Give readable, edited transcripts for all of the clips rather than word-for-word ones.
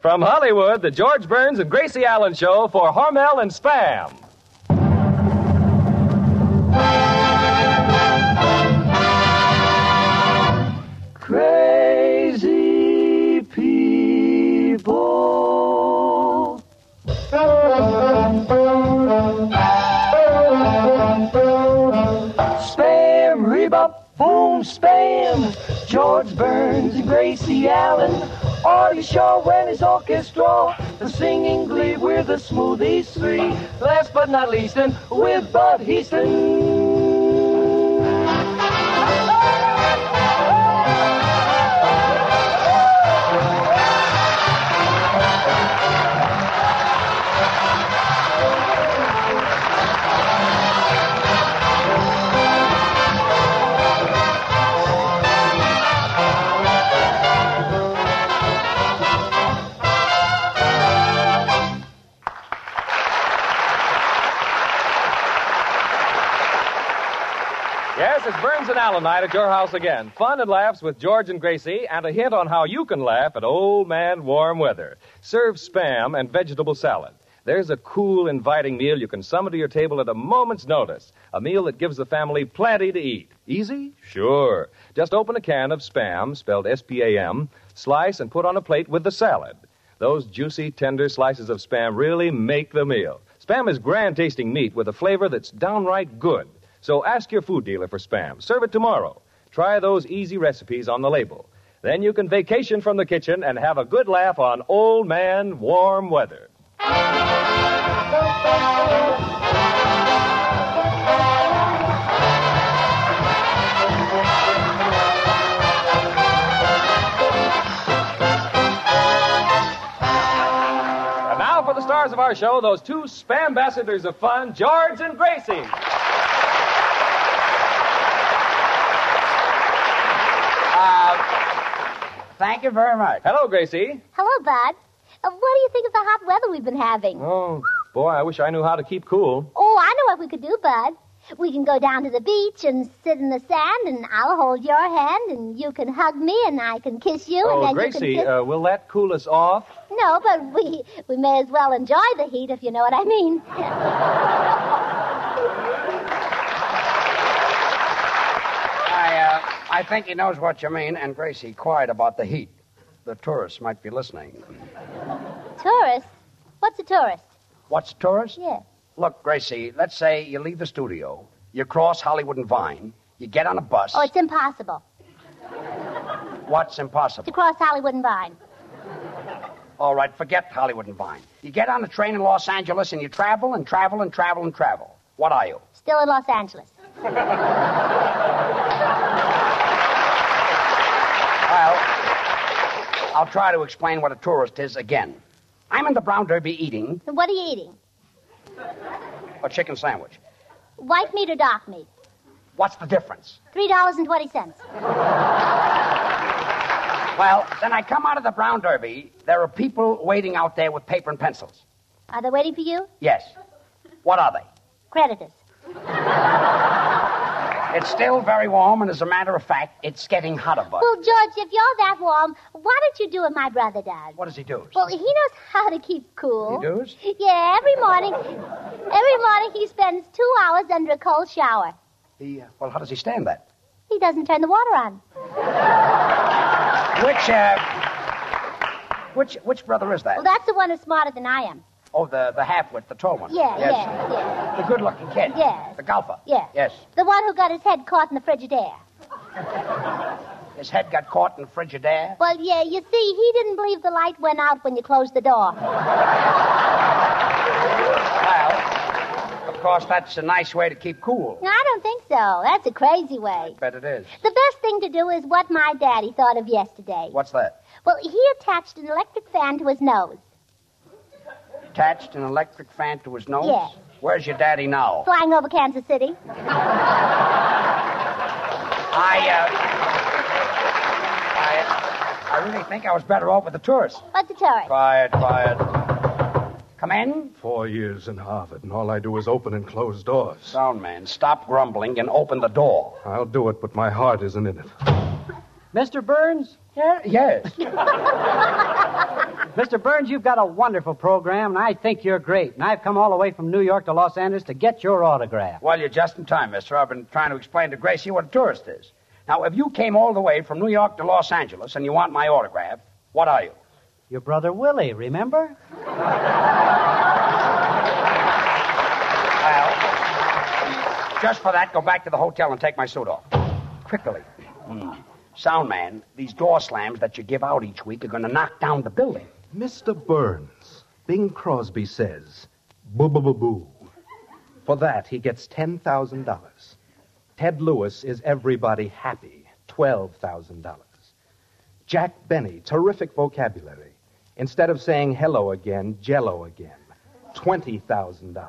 From Hollywood, the George Burns and Gracie Allen Show for Hormel and Spam. Crazy people. Spam, rebop, boom, spam. George Burns and Gracie Allen. Are you sure when his orchestra, the singing glee, we're the smoothies three. Last but not least, and with Bud Heaston. Yes, it's Burns and Allen night at your house again. Fun and laughs with George and Gracie, and a hint on how you can laugh at old man warm weather. Serve Spam and vegetable salad. There's a cool, inviting meal you can summon to your table at a moment's notice. A meal that gives the family plenty to eat. Easy? Sure. Just open a can of Spam, spelled S-P-A-M, slice and put on a plate with the salad. Those juicy, tender slices of Spam really make the meal. Spam is grand-tasting meat with a flavor that's downright good. So ask your food dealer for Spam. Serve it tomorrow. Try those easy recipes on the label. Then you can vacation from the kitchen and have a good laugh on old man warm weather. And now for the stars of our show, those two Spam ambassadors of fun, George and Gracie. Thank you very much. Hello, Gracie. Hello, Bud. What do you think of the hot weather we've been having? Oh, boy, I wish I knew how to keep cool. Oh, I know what we could do, Bud. We can go down to the beach and sit in the sand, and I'll hold your hand, and you can hug me, and I can kiss you, and then Gracie, you can will that cool us off? No, but we may as well enjoy the heat, if you know what I mean. I think he knows what you mean, and Gracie, quiet about the heat. The tourists might be listening. Tourist? What's a tourist? What's a tourist? Yeah. Look, Gracie, let's say you leave the studio, you cross Hollywood and Vine, you get on a bus. Oh, it's impossible. What's impossible? To cross Hollywood and Vine. All right, forget Hollywood and Vine. You get on a train in Los Angeles and you travel and travel and travel and travel. What are you? Still in Los Angeles. Well, I'll try to explain what a tourist is again. I'm in the Brown Derby eating... What are you eating? A chicken sandwich. White meat or dark meat? What's the difference? $3.20. Well, then I come out of the Brown Derby. There are people waiting out there with paper and pencils. Are they waiting for you? Yes. What are they? Creditors. It's still very warm, and as a matter of fact, it's getting hotter, Bud. Well, George, if you're that warm, why don't you do what my brother does? What does he do? Well, he knows how to keep cool. He does? Yeah, every morning he spends 2 hours under a cold shower. Well, how does he stand that? He doesn't turn the water on. Which brother is that? Well, that's the one who's smarter than I am. Oh, the half-wit, the tall one. Yeah, yes. yeah. The good-looking kid. Yes. The golfer. Yeah. Yes. The one who got his head caught in the Frigidaire. His head got caught in Frigidaire? Well, yeah, you see, he didn't believe the light went out when you closed the door. Well, of course, that's a nice way to keep cool. No, I don't think so. That's a crazy way. I bet it is. The best thing to do is what my daddy thought of yesterday. What's that? Well, he attached an electric fan to his nose. Attached an electric fan to his nose? Yeah. Where's your daddy now? Flying over Kansas City. I really think I was better off with the tourist. What's a tourist? Quiet. Come in. 4 years in Harvard, and all I do is open and close doors. Sound man, stop grumbling and open the door. I'll do it, but my heart isn't in it. Mr. Burns? Yes. Mr. Burns, you've got a wonderful program, and I think you're great. And I've come all the way from New York to Los Angeles to get your autograph. Well, you're just in time, mister. I've been trying to explain to Gracie what a tourist is. Now, if you came all the way from New York to Los Angeles and you want my autograph, what are you? Your brother Willie, remember? Well, just for that, go back to the hotel and take my suit off. Quickly. Sound man, these door slams that you give out each week are going to knock down the building. Mr. Burns, Bing Crosby says, boo-boo-boo-boo. For that, he gets $10,000. Ted Lewis is everybody happy, $12,000. Jack Benny, terrific vocabulary. Instead of saying hello again, jello again, $20,000.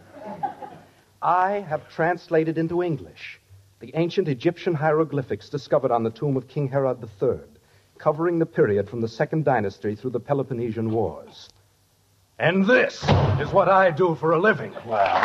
I have translated into English the ancient Egyptian hieroglyphics discovered on the tomb of King Herod III, covering the period from the Second Dynasty through the Peloponnesian Wars. And this is what I do for a living. Well,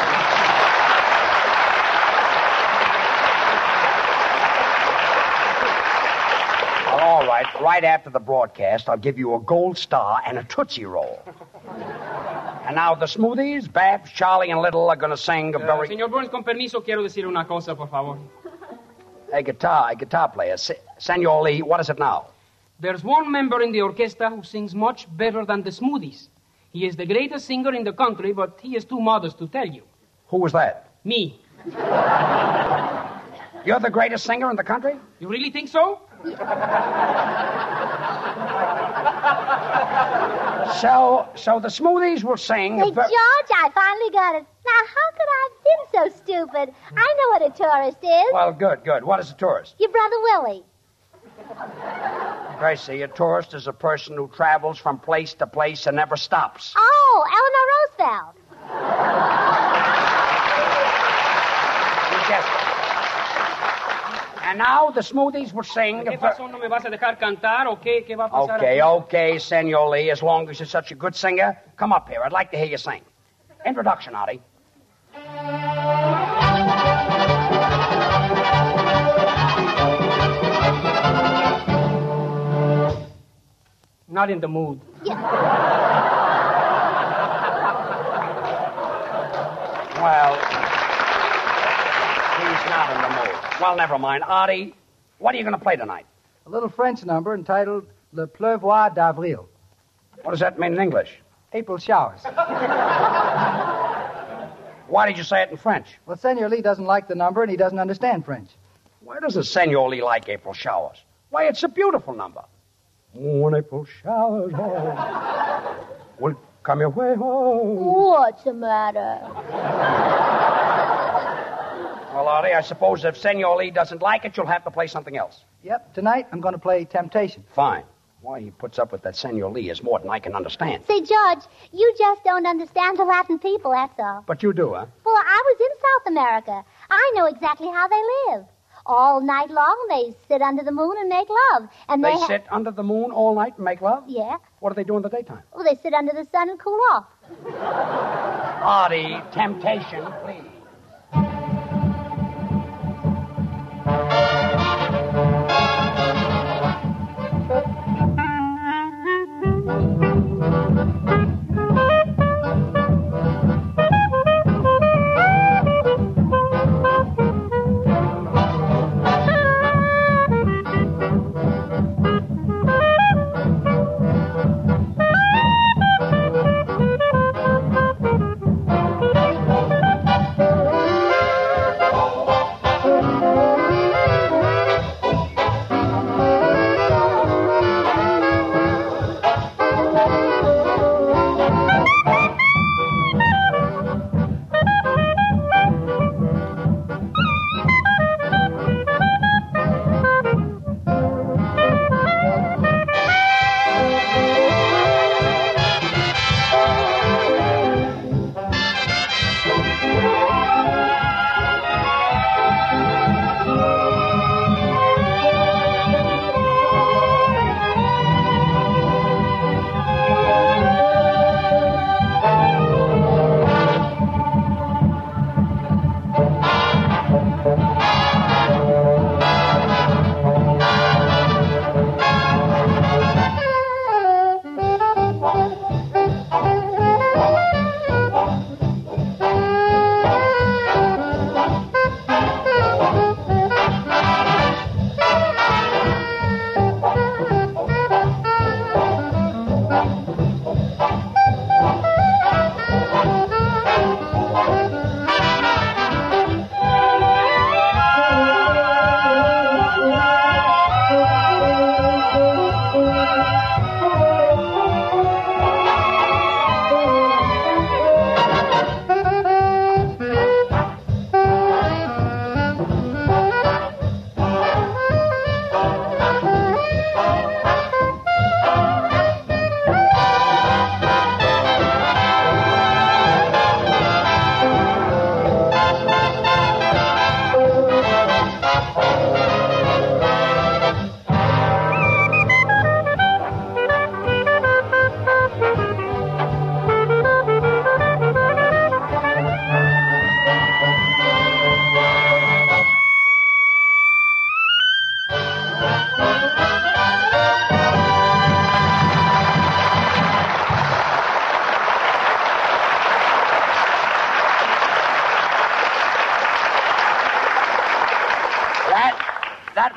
all right. Right after the broadcast, I'll give you a gold star and a Tootsie Roll. And now the Smoothies, Babs, Charlie, and Little are going to sing a very... Señor Burns, con permiso, quiero decir una cosa, por favor. A guitar player. Senor Lee, what is it now? There's one member in the orchestra who sings much better than the Smoothies. He is the greatest singer in the country, but he is too modest to tell you. Who was that? Me. You're the greatest singer in the country? You really think so? So the Smoothies will sing... Hey, George, I finally got it. Now, how could I have been so stupid? I know what a tourist is. Well, good. What is a tourist? Your brother Willie. Gracie, a tourist is a person who travels from place to place and never stops. Oh, Eleanor Roosevelt. You guessed it. And now the Smoothies will sing... ¿Qué pasó? ¿No me vas a dejar cantar o qué? ¿Qué va a pasar? Okay, Senor Lee, as long as you're such a good singer, come up here. I'd like to hear you sing. Introduction, Artie. Not in the mood. Well, he's not in the mood. Well, never mind. Artie, what are you going to play tonight? A little French number entitled Le Pleuvoir d'Avril. What does that mean in English? April showers. Why did you say it in French? Well, Senor Lee doesn't like the number, and he doesn't understand French. Why doesn't Senor Lee like April showers? Why, it's a beautiful number. When April showers will come your way home. What's the matter? Well, Artie, I suppose if Senor Lee doesn't like it, you'll have to play something else. Yep, tonight I'm going to play Temptation. Fine. Why he puts up with that Senor Lee is more than I can understand. Say, George, you just don't understand the Latin people, that's all. But you do, huh? Well, I was in South America. I know exactly how they live. All night long, they sit under the moon and make love. And They sit under the moon all night and make love? Yeah. What do they do in the daytime? Well, they sit under the sun and cool off. Artie, Temptation, please.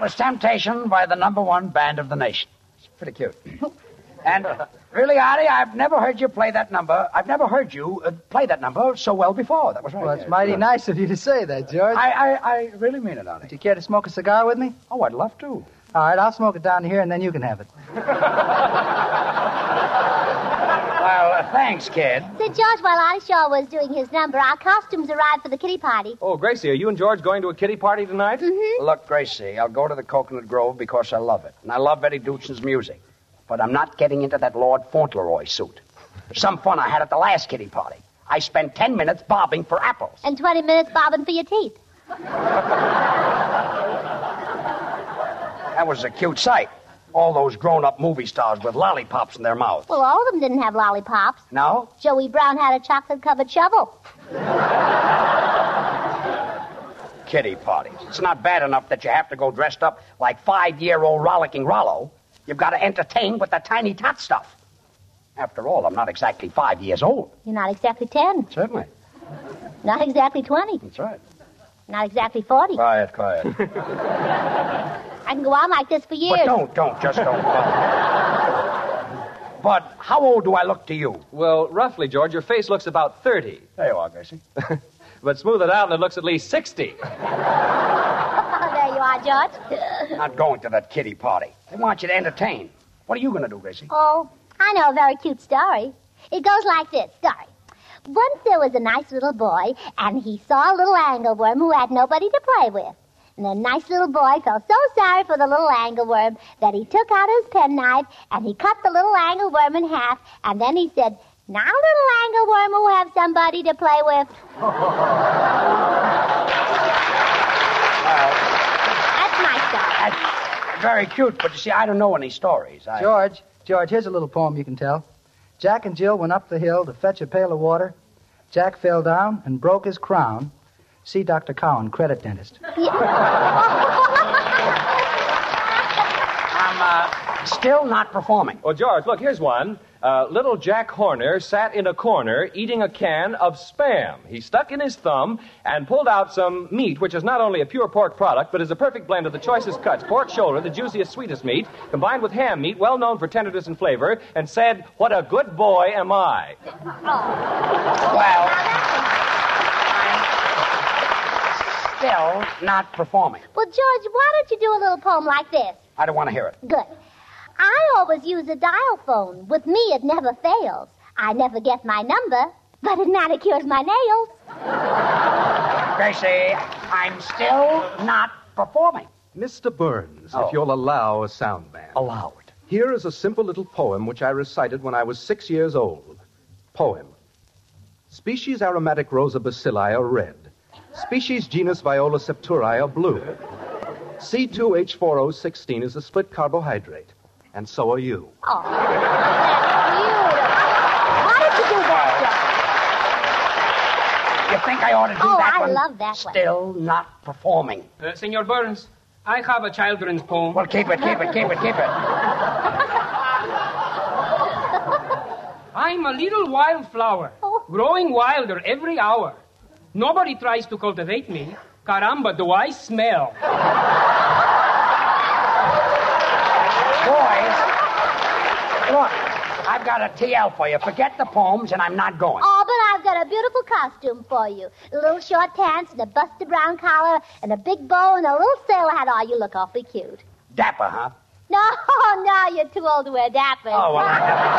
Heartless Temptation by the #1 band of the nation. It's pretty cute. And really, Artie, I've never heard you play that number. I've never heard you play that number so well before. That was right. Well, it's mighty nice of you to say that, George. I really mean it, Artie. Would you care to smoke a cigar with me? Oh, I'd love to. All right, I'll smoke it down here, and then you can have it. Well, thanks, kid. Say, George, while Artie Shaw was doing his number, our costumes arrived for the kitty party. Oh, Gracie, are you and George going to a kitty party tonight? Mm-hmm. Look, Gracie, I'll go to the Coconut Grove because I love it. And I love Eddie Duchin's music. But I'm not getting into that Lord Fauntleroy suit. Some fun I had at the last kitty party. I spent 10 minutes bobbing for apples. And 20 minutes bobbing for your teeth. That was a cute sight. All those grown-up movie stars with lollipops in their mouths. Well, all of them didn't have lollipops. No? Joey Brown had a chocolate-covered shovel. Kitty parties. It's not bad enough that you have to go dressed up like 5-year-old rollicking Rollo. You've got to entertain with the tiny tot stuff. After all, I'm not exactly 5 years old. You're not exactly 10. Certainly. Not exactly 20. That's right. Not exactly 40. Quiet. I can go on like this for years. But just don't. But how old do I look to you? Well, roughly, George, your face looks about 30. There you are, Gracie. But smooth it out and it looks at least 60. There you are, George. Not going to that kitty party. They want you to entertain. What are you going to do, Gracie? Oh, I know a very cute story. It goes like this. Story. Once there was a nice little boy, and he saw a little angleworm who had nobody to play with. And the nice little boy felt so sorry for the little angleworm that he took out his penknife and he cut the little angleworm in half, and then he said, "Now, little angleworm will have somebody to play with." That's my story. That's very cute, but you see, I don't know any stories. George, here's a little poem you can tell. Jack and Jill went up the hill to fetch a pail of water. Jack fell down and broke his crown. See Dr. Cowan, credit dentist. I'm still not performing. Well, George, look, here's one. Little Jack Horner sat in a corner eating a can of Spam. He stuck in his thumb and pulled out some meat, which is not only a pure pork product, but is a perfect blend of the choicest cuts, pork shoulder, the juiciest, sweetest meat, combined with ham meat, well known for tenderness and flavor, and said, "What a good boy am I." Well, I'm still not performing. Well, George, why don't you do a little poem like this? I don't want to hear it. Good. I always use a dial phone. With me, it never fails. I never get my number, but it manicures my nails. Gracie, I'm still not performing. Mr. Burns, Oh. if you'll allow a sound man. Allow it. Here is a simple little poem which I recited when I was 6 years old. Poem. Species aromatic Rosa bacilli are red. Species genus Viola septuri are blue. C2H4O16 is a split carbohydrate. And so are you. Oh, that's beautiful. Why did you do that, You think I ought to do Oh, that I one? love that one. Still not performing. Senor Burns, I have a children's poem. Well, keep it. I'm a little wildflower, growing wilder every hour. Nobody tries to cultivate me. Caramba, do I smell. Boys, look, I've got a TL for you. Forget the poems, and I'm not going. Oh, but I've got a beautiful costume for you. Little short pants and a busted brown collar and a big bow and a little sailor hat. Oh, you look awfully cute. Dapper, huh? No, you're too old to wear dappers. Oh, well,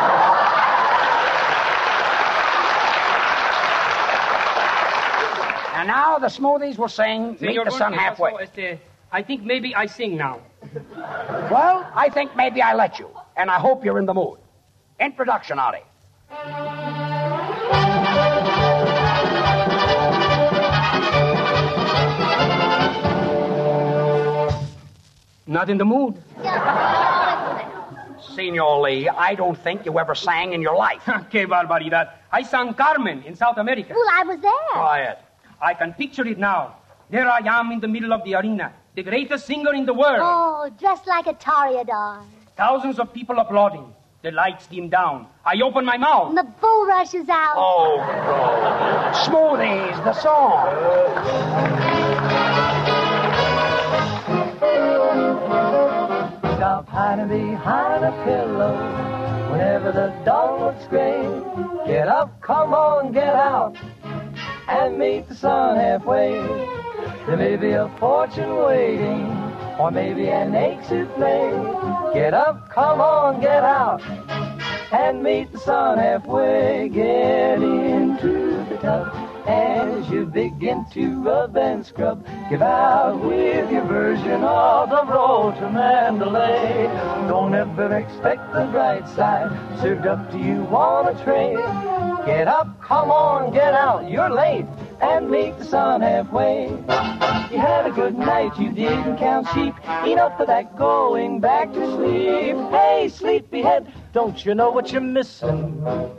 And now the Smoothies will sing Meet Senor the Sun Burns, Halfway. also, I think maybe I sing now. Well, I think maybe I let you, and I hope you're in the mood. Introduction, Artie. Not in the mood. Senor Lee, I don't think you ever sang in your life. Que barbaridad. I sang Carmen in South America. Well, I was there. Quiet. I can picture it now. There I am in the middle of the arena, the greatest singer in the world. Oh, dressed like a toreador. Thousands of people applauding. The lights dim down. I open my mouth. And the bull rushes out. Oh, Smoothies, the song. hiding behind a pillow. Whenever the dawn looks gray, get up, come on, get out, and meet the sun halfway. There may be a fortune waiting, or maybe an ache to play. Get up, come on, get out, and meet the sun halfway. Get into the tub as you begin to rub and scrub. Give out with your version of the road to Mandalay. Don't ever expect the bright side served up to you on a tray. Get up, come on, get out, you're late, and meet the sun halfway. You had a good night, you didn't count sheep, enough for that going back to sleep. Hey, sleepyhead, don't you know what you're missing?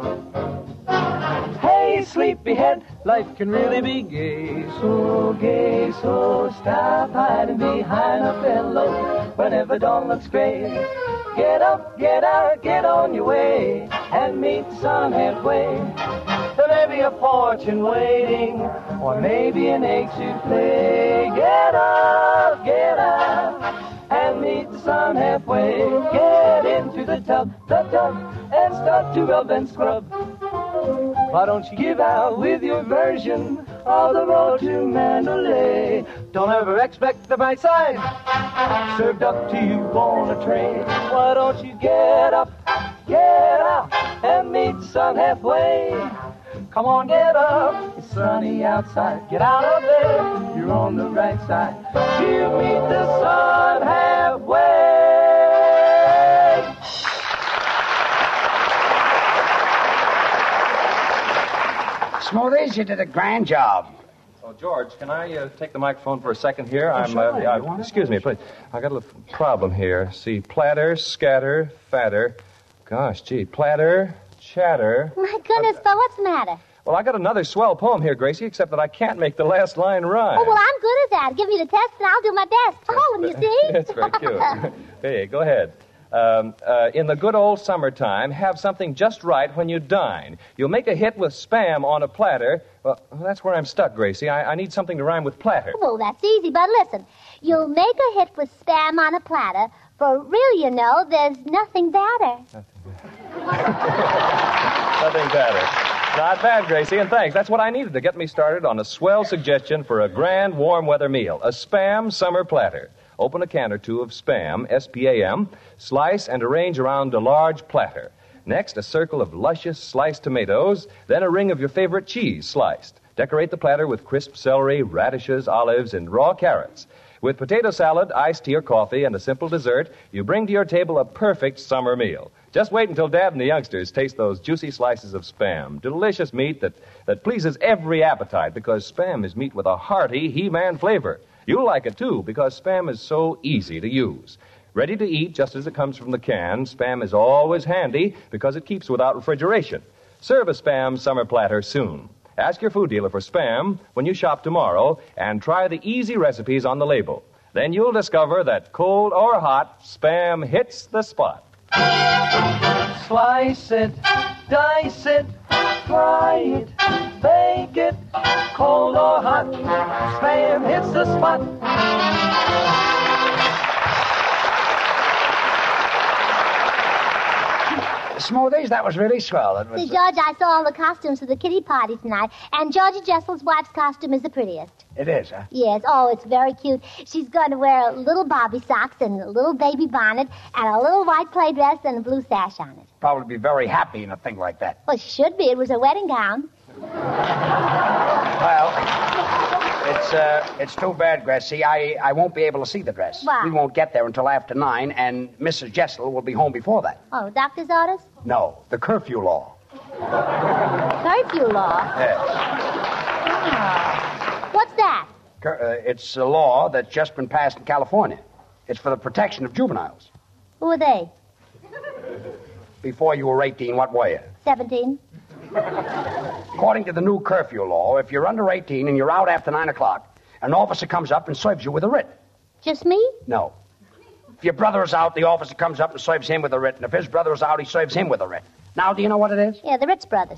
Hey, sleepyhead, life can really be gay, so stop hiding behind a pillow whenever dawn looks gray. Get up, get out, get on your way, and meet the sun halfway. There may be a fortune waiting, or maybe an ache to play. Get up, and meet the sun halfway. Get into the tub, and start to rub and scrub. Why don't you give out with your version of the road to Mandalay? Don't ever expect the bright side served up to you on a tray. Why don't you get up, get out, and meet the sun halfway? Come on, get up, it's sunny outside. Get out of bed, you're on the right side. You meet the sun halfway. Smoothies, you did a grand job. Oh, George, can I take the microphone for a second here? Sure. Excuse me, please. I got a little problem here. See, platter, scatter, fatter. Gosh, gee, platter, chatter. My goodness, Bo, what's the matter? Well, I got another swell poem here, Gracie, except that I can't make the last line rhyme. Oh, well, I'm good at that. Give me the test and I'll do my best. Oh, you see? That's very cute. Hey, go ahead. In the good old summertime, have something just right when you dine. You'll make a hit with Spam on a platter. Well, that's where I'm stuck, Gracie. I need something to rhyme with platter. Well, that's easy, but listen. You'll make a hit with Spam on a platter. For real, you know, there's nothing better. Nothing better. Not bad, Gracie, and thanks. That's what I needed to get me started on a swell suggestion for a grand warm weather meal. A Spam summer platter. Open a can or two of Spam, S-P-A-M, slice and arrange around a large platter. Next, a circle of luscious sliced tomatoes, then a ring of your favorite cheese sliced. Decorate the platter with crisp celery, radishes, olives, and raw carrots. With potato salad, iced tea or coffee, and a simple dessert, you bring to your table a perfect summer meal. Just wait until Dad and the youngsters taste those juicy slices of Spam. Delicious meat that pleases every appetite because Spam is meat with a hearty He-Man flavor. You'll like it, too, because Spam is so easy to use. Ready to eat just as it comes from the can, Spam is always handy because it keeps without refrigeration. Serve a Spam summer platter soon. Ask your food dealer for Spam when you shop tomorrow and try the easy recipes on the label. Then you'll discover that cold or hot, Spam hits the spot. Slice it, dice it, fry it, bake it, cold or hot, Spam hits the spot. Smoothies, that was really swell. It was, See, George, I saw all the costumes for the kiddie party tonight, and Georgie Jessel's wife's costume is the prettiest. It is, huh? Yes, oh, it's very cute. She's going to wear little bobby socks and a little baby bonnet and a little white play dress and a blue sash on it. Probably be very happy in a thing like that. Well, she should be. It was her wedding gown. Well, it's too bad, Gracie. I won't be able to see the dress. Why? We won't get there until after 9, and Mrs. Jessel will be home before that. Oh, doctor's orders? No, the curfew law. Curfew law? Yes. Oh. What's that? It's a law that's just been passed in California. It's for the protection of juveniles. Who are they? Before you were 18, what were you? 17. According to the new curfew law, if you're under 18 and you're out after 9 o'clock, an officer comes up and serves you with a writ. Just me? No. If your brother is out, the officer comes up and serves him with a writ. And if his brother is out, he serves him with a writ. Now, do you know what it is? Yeah, the Ritz brothers.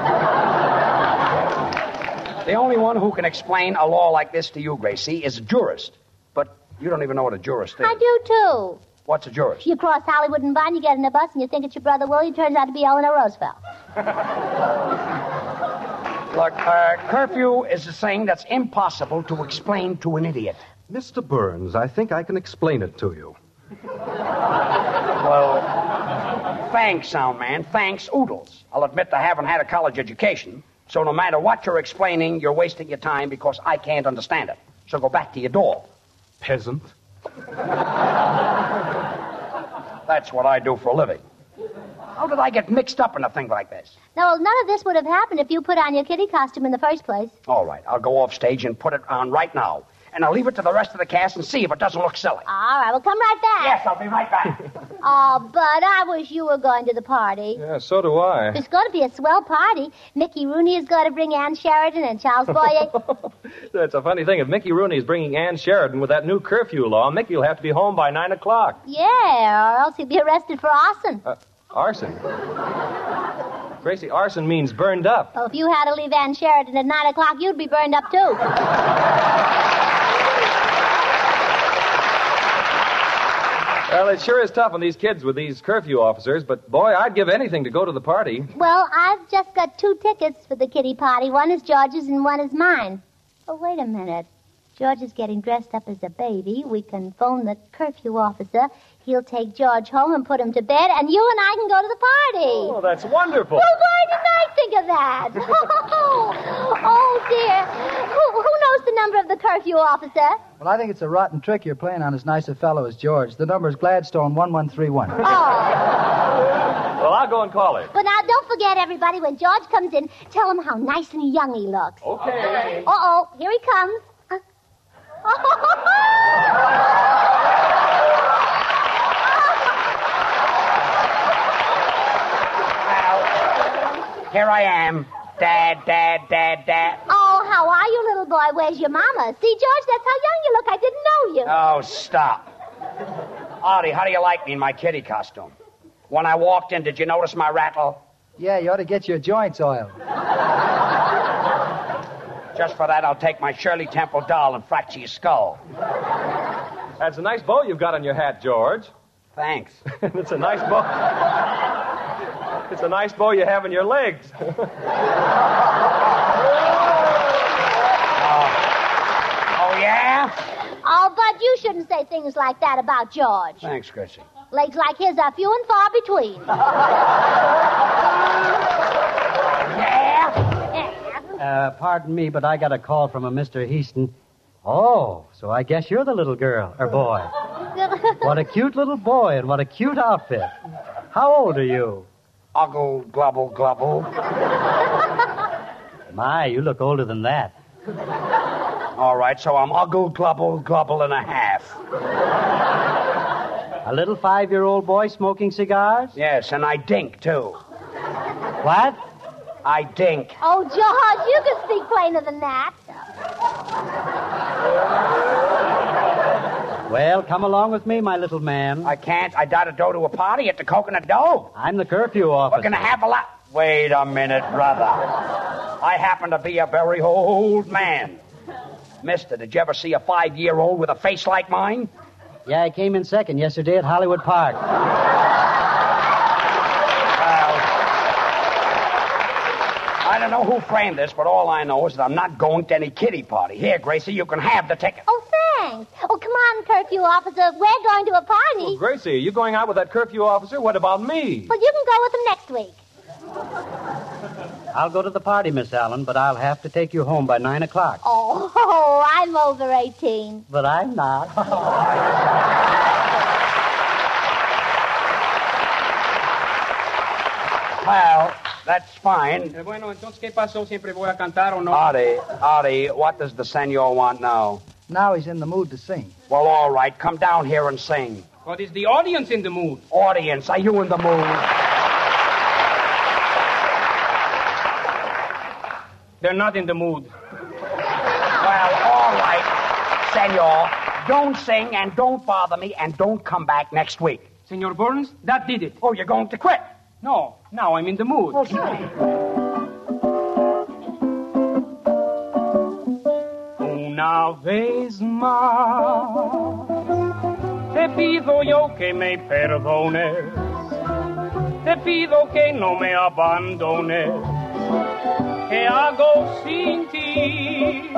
The only one who can explain a law like this to you, Gracie, is a jurist. But you don't even know what a jurist is. I do, too. What's a jurist? You cross Hollywood and Vine, you get in a bus, and you think it's your brother Willie. It turns out to be Eleanor Roosevelt. Look, curfew is a thing that's impossible to explain to an idiot. Mr. Burns, I think I can explain it to you. Well, thanks, sound man. Thanks, oodles. I'll admit I haven't had a college education, so no matter what you're explaining, you're wasting your time because I can't understand it. So go back to your door. Peasant. That's what I do for a living. How did I get mixed up in a thing like this? No, none of this would have happened if you put on your kitty costume in the first place. All right, I'll go off stage and put it on right now. And I'll leave it to the rest of the cast and see if it doesn't look silly. All right, well, come right back. Yes, I'll be right back. Oh, Bud, I wish you were going to the party. Yeah, so do I. It's going to be a swell party. Mickey Rooney is going to bring Ann Sheridan and Charles Boyer. That's a funny thing. If Mickey Rooney is bringing Ann Sheridan with that new curfew law, Mickey will have to be home by 9 o'clock. Yeah, or else he'll be arrested for arson. Arson? Gracie, arson means burned up. Well, if you had to leave Ann Sheridan at 9 o'clock, you'd be burned up, too. Well, it sure is tough on these kids with these curfew officers, but, boy, I'd give anything to go to the party. Well, I've just got 2 tickets for the kitty party. One is George's and one is mine. Oh, wait a minute. George is getting dressed up as a baby. We can phone the curfew officer. He'll take George home and put him to bed, and you and I can go to the party. Oh, that's wonderful. Well, why didn't I think of that? Oh, dear. Who knows the number of the curfew officer? Well, I think it's a rotten trick you're playing on as nice a fellow as George. The number is Gladstone 1131. Oh. Well, I'll go and call him. But now, don't forget, everybody, when George comes in, tell him how nice and young he looks. Okay. Uh-oh, here he comes. Here I am. Dad. Oh, how are you, little boy? Where's your mama? See, George, that's how young you look. I didn't know you. Oh, stop. Artie, how do you like me in my kitty costume? When I walked in, did you notice my rattle? Yeah, you ought to get your joints oiled. Just for that, I'll take my Shirley Temple doll and fracture your skull. That's a nice bow you've got on your hat, George. Thanks. It's a nice bow. It's a nice bow you have in your legs. Oh, yeah? Oh, Bud, you shouldn't say things like that about George. Thanks, Chrissy. Legs like his are few and far between. Yeah? Pardon me, but I got a call from a Mr. Heaston. Oh, so I guess you're the little girl, or boy. What a cute little boy, and what a cute outfit. How old are you? Uggle, glubble, glubble. My, you look older than that. All right, so I'm uggle, glubble, glubble and a half. A little 5-year-old boy smoking cigars? Yes, and I dink, too. What? I dink. Oh, George, you can speak plainer than that. Well, come along with me, my little man. I can't. I gotta go to a party at the Coconut Dove. I'm the curfew officer. We're gonna have a lot. Wait a minute, brother. I happen to be a very old man. Mister, did you ever see a 5-year-old with a face like mine? Yeah, I came in second yesterday at Hollywood Park. I don't know who framed this, but all I know is that I'm not going to any kiddie party. Here, Gracie, you can have the ticket. Oh, thanks. Oh, come on, curfew officer. We're going to a party. Well, Gracie, are you going out with that curfew officer? What about me? Well, you can go with him next week. I'll go to the party, Miss Allen, but I'll have to take you home by 9 o'clock. Oh, I'm over 18. But I'm not. Well, that's fine. Bueno, entonces, ¿qué pasó? ¿Siempre voy a cantar o no? Artie, what does the senor want now? Now he's in the mood to sing. Well, all right, come down here and sing. What is the audience in the mood? Audience, are you in the mood? They're not in the mood. Well, all right, senor. Don't sing and don't bother me and don't come back next week. Senor Burns, that did it. Oh, you're going to quit? No, now I'm in the mood. Well, sure. Una vez más he pido yo que me perdones, te pido que no me abandones. ¿Qué hago sin ti?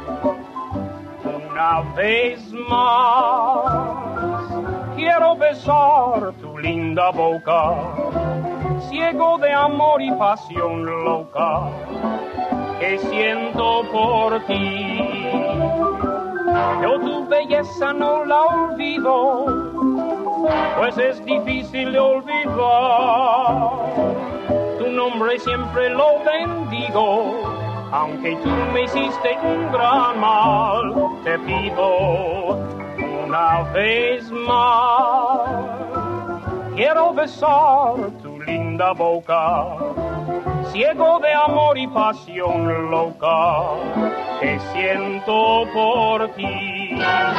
Una vez más quiero besar tu linda boca, ciego de amor y pasión loca que siento por ti. Yo tu belleza no la olvido, pues es difícil de olvidar. Tu nombre siempre lo bendigo, aunque tú me hiciste un gran mal. Te pido una vez más, quiero besar tu linda boca, ciego de amor y pasión loca que siento por ti.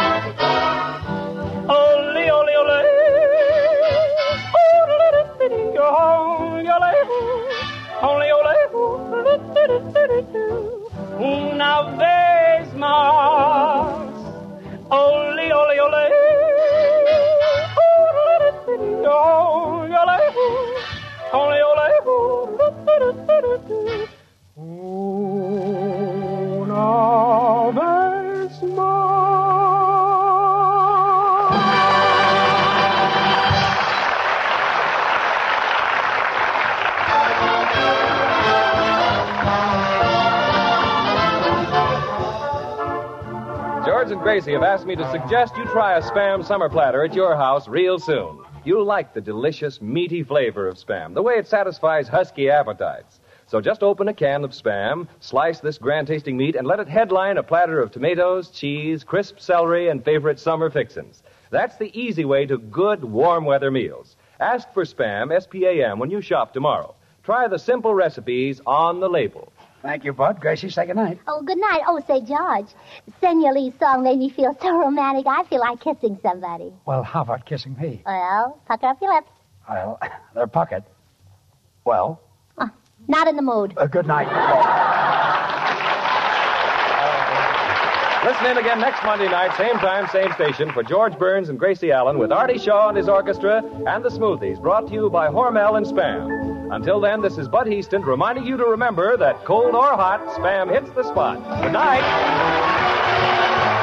Ole, ole, ole. Ole, ole. Una vez más. Ole, ole, ole. Ole, ole. Una vez más. George and Gracie have asked me to suggest you try a Spam summer platter at your house real soon. You'll like the delicious, meaty flavor of Spam, the way it satisfies husky appetites. So just open a can of Spam, slice this grand-tasting meat, and let it headline a platter of tomatoes, cheese, crisp celery, and favorite summer fixins. That's the easy way to good, warm-weather meals. Ask for Spam, S-P-A-M, when you shop tomorrow. Try the simple recipes on the label. Thank you, Bud. Gracie, say goodnight. Oh, good night. Oh, say, George, Senor Lee's song made me feel so romantic, I feel like kissing somebody. Well, how about kissing me? Well, pucker up your lips. Well, they're puckered. Well? Not in the mood. Good night. Listen in again next Monday night, same time, same station, for George Burns and Gracie Allen with Artie Shaw and his orchestra and the Smoothies, brought to you by Hormel and Spam. Until then, this is Bud Heaston reminding you to remember that cold or hot, Spam hits the spot. Good night.